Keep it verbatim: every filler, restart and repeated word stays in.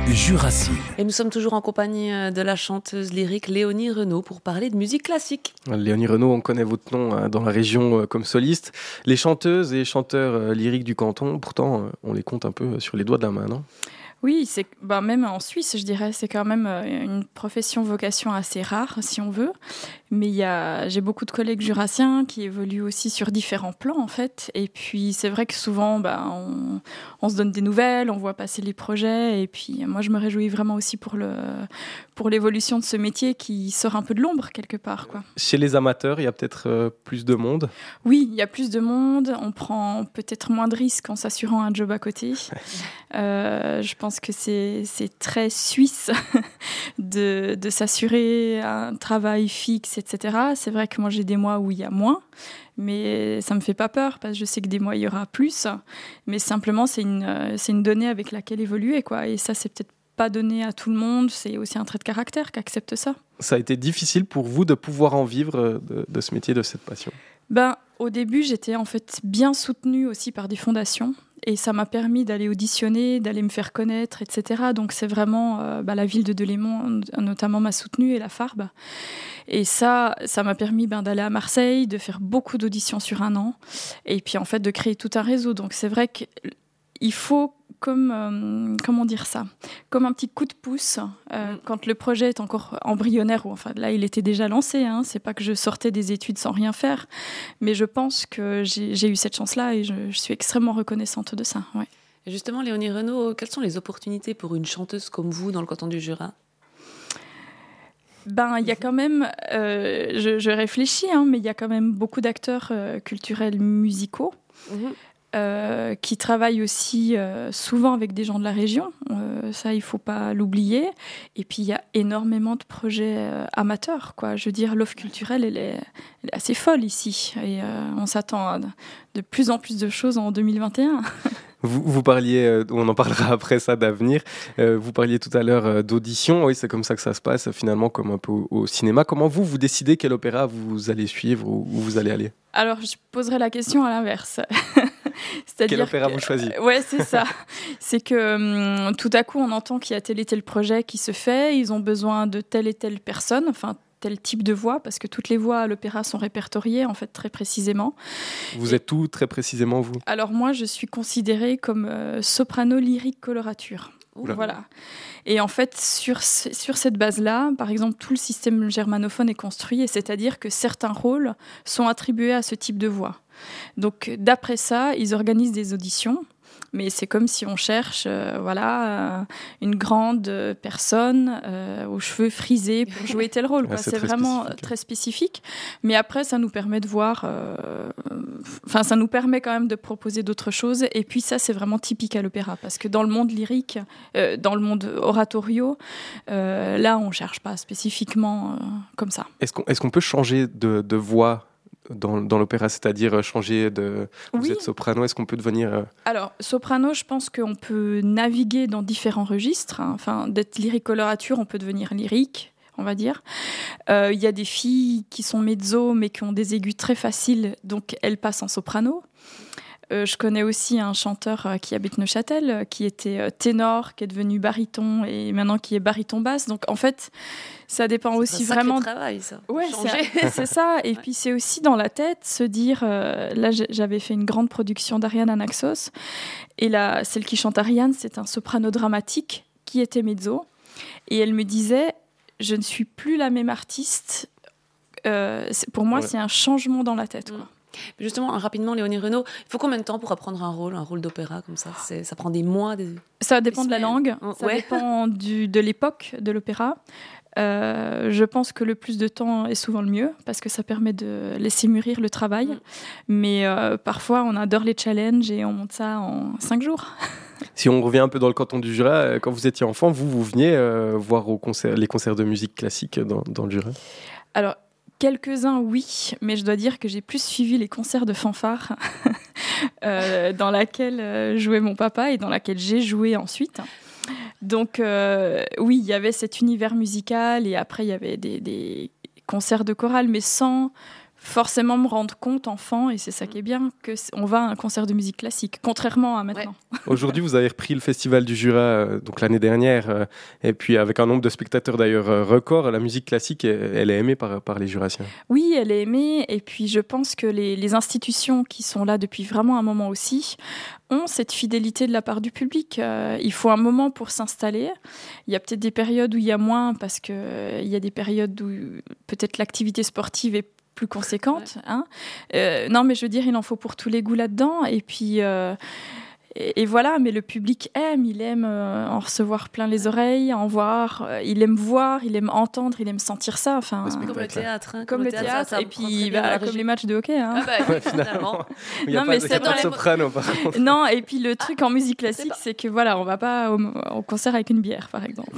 Jurassien. Et nous sommes toujours en compagnie de la chanteuse lyrique Léonie Renaud pour parler de musique classique. Léonie Renaud, on connaît votre nom dans la région comme soliste. Les chanteuses et chanteurs lyriques du canton, pourtant, on les compte un peu sur les doigts de la main, non ? Oui, c'est, bah même en Suisse, je dirais, c'est quand même une profession-vocation assez rare, si on veut. Mais il y a, j'ai beaucoup de collègues jurassiens qui évoluent aussi sur différents plans, en fait. Et puis, c'est vrai que souvent, bah, on, on se donne des nouvelles, on voit passer les projets. Et puis, moi, je me réjouis vraiment aussi pour, le, pour l'évolution de ce métier qui sort un peu de l'ombre, quelque part, quoi. Chez les amateurs, il y a peut-être euh, plus de monde ? Oui, il y a plus de monde. On prend peut-être moins de risques en s'assurant un job à côté. euh, je pense que c'est, c'est très suisse de, de s'assurer un travail fixe, et cetera. C'est vrai que moi, j'ai des mois où il y a moins, mais ça ne me fait pas peur parce que je sais que des mois, il y aura plus. Mais simplement, c'est une, c'est une donnée avec laquelle évoluer, quoi. Et ça, c'est peut-être pas donné à tout le monde. C'est aussi un trait de caractère qu'accepte ça. Ça a été difficile pour vous de pouvoir en vivre de, de ce métier, de cette passion ? Ben, au début, j'étais en fait bien soutenue aussi par des fondations. Et ça m'a permis d'aller auditionner, d'aller me faire connaître, et cetera. Donc c'est vraiment euh, bah, la ville de Delémont, notamment, m'a soutenue et la Farbe. Et ça, ça m'a permis ben, d'aller à Marseille, de faire beaucoup d'auditions sur un an, et puis en fait de créer tout un réseau. Donc c'est vrai qu'il faut, comme euh, comment dire ça, comme un petit coup de pouce euh, quand le projet est encore embryonnaire, ou enfin là il était déjà lancé. Hein, c'est pas que je sortais des études sans rien faire, mais je pense que j'ai, j'ai eu cette chance-là et je, je suis extrêmement reconnaissante de ça. Ouais. Et justement, Léonie Renaud, quelles sont les opportunités pour une chanteuse comme vous dans le canton du Jura ? Ben, il y a quand même, euh, je, je réfléchis, hein, mais il y a quand même beaucoup d'acteurs euh, culturels musicaux. Mmh. Euh, qui travaillent aussi euh, souvent avec des gens de la région. Euh, ça, il ne faut pas l'oublier. Et puis, il y a énormément de projets euh, amateurs, quoi. Je veux dire, l'offre culturelle, elle est, elle est assez folle ici. Et euh, on s'attend à de plus en plus de choses en deux mille vingt et un. Vous, vous parliez, euh, on en parlera après ça, d'avenir. Euh, vous parliez tout à l'heure euh, d'audition. Oui, c'est comme ça que ça se passe, finalement, comme un peu au, au cinéma. Comment vous, vous décidez quel opéra vous allez suivre ou où vous allez aller ? Alors, je poserai la question à l'inverse. C'est-à-dire quel opéra que, vous choisissez ? Ouais, c'est ça. C'est que hum, tout à coup, on entend qu'il y a tel et tel projet qui se fait. Ils ont besoin de telle et telle personne, enfin tel type de voix, parce que toutes les voix à l'opéra sont répertoriées, en fait, très précisément. Vous et, êtes où, très précisément, vous ? Alors moi, je suis considérée comme euh, soprano lyrique colorature. Oula. Voilà. Et en fait, sur, sur cette base-là, par exemple, tout le système germanophone est construit, et c'est-à-dire que certains rôles sont attribués à ce type de voix. Donc, d'après ça, ils organisent des auditions. Mais c'est comme si on cherche euh, voilà, euh, une grande personne euh, aux cheveux frisés pour jouer tel rôle. Quoi. Ouais, c'est, c'est très vraiment spécifique. très spécifique. Mais après, ça nous permet de voir... Enfin, euh, ça nous permet quand même de proposer d'autres choses. Et puis ça, c'est vraiment typique à l'opéra. Parce que dans le monde lyrique, euh, dans le monde oratorio, euh, là, on ne cherche pas spécifiquement euh, comme ça. Est-ce qu'on, est-ce qu'on peut changer de, de voix Dans, dans l'opéra, c'est-à-dire changer de... Vous oui. êtes soprano, est-ce qu'on peut devenir... Euh... Alors, soprano, je pense qu'on peut naviguer dans différents registres. Hein. Enfin, d'être lyrique colorature, on peut devenir lyrique, on va dire. Il euh, y a des filles qui sont mezzo, mais qui ont des aigus très faciles, donc elles passent en soprano. Euh, je connais aussi un chanteur euh, qui habite Neuchâtel, euh, qui était euh, ténor, qui est devenu baryton et maintenant qui est baryton basse. Donc en fait, ça dépend c'est aussi un vraiment. C'est travail, ça. Ouais, c'est, c'est ça. Et ouais. Puis c'est aussi dans la tête se dire. Euh, là, j'avais fait une grande production d'Ariane à Naxos, et là, celle qui chante Ariane, c'est un soprano dramatique qui était mezzo, et elle me disait, je ne suis plus la même artiste. Euh, pour moi, ouais. C'est un changement dans la tête, quoi. Justement, rapidement, Léonie Renaud, il faut combien de temps pour apprendre un rôle, un rôle d'opéra comme ça ? C'est, ça prend des mois des... Ça dépend des de la langue, oh, ça ouais. dépend du, de l'époque de l'opéra. Euh, je pense que le plus de temps est souvent le mieux, parce que ça permet de laisser mûrir le travail. Mm. Mais euh, parfois, on adore les challenges et on monte ça en cinq jours. Si on revient un peu dans le canton du Jura, quand vous étiez enfant, vous, vous veniez euh, voir au concert, les concerts de musique classique dans, dans le Jura ? Alors, quelques-uns, oui, mais je dois dire que j'ai plus suivi les concerts de fanfare euh, dans laquelle euh, jouait mon papa et dans laquelle j'ai joué ensuite. Donc, euh, oui, il y avait cet univers musical et après, il y avait des, des concerts de chorale, mais sans forcément me rendre compte, enfant, et c'est ça qui est bien, qu'on va à un concert de musique classique, contrairement à maintenant. Ouais. Aujourd'hui, vous avez repris le Festival du Jura euh, donc l'année dernière, euh, et puis avec un nombre de spectateurs d'ailleurs euh, record. La musique classique, elle, elle est aimée par, par les jurassiens. Oui, elle est aimée, et puis je pense que les, les institutions qui sont là depuis vraiment un moment aussi ont cette fidélité de la part du public. Euh, il faut un moment pour s'installer. Il y a peut-être des périodes où il y a moins, parce qu'il euh, y a des périodes où peut-être l'activité sportive est plus conséquente. Ouais. Hein. Euh, non, mais je veux dire, il en faut pour tous les goûts là-dedans. Et puis, euh, et, et voilà, mais le public aime, il aime euh, en recevoir plein les oreilles, en voir, euh, il aime voir, il aime entendre, il aime sentir ça. Enfin, comme le théâtre. Hein, comme, comme le théâtre, théâtre ça, ça et puis bah, comme les matchs de hockey. Hein. Ah bah, ouais, finalement. Il y a non, pas, mais c'est dans les soprano, par contre. Non, et puis le truc en musique classique, c'est que voilà, on va pas au, au concert avec une bière, par exemple.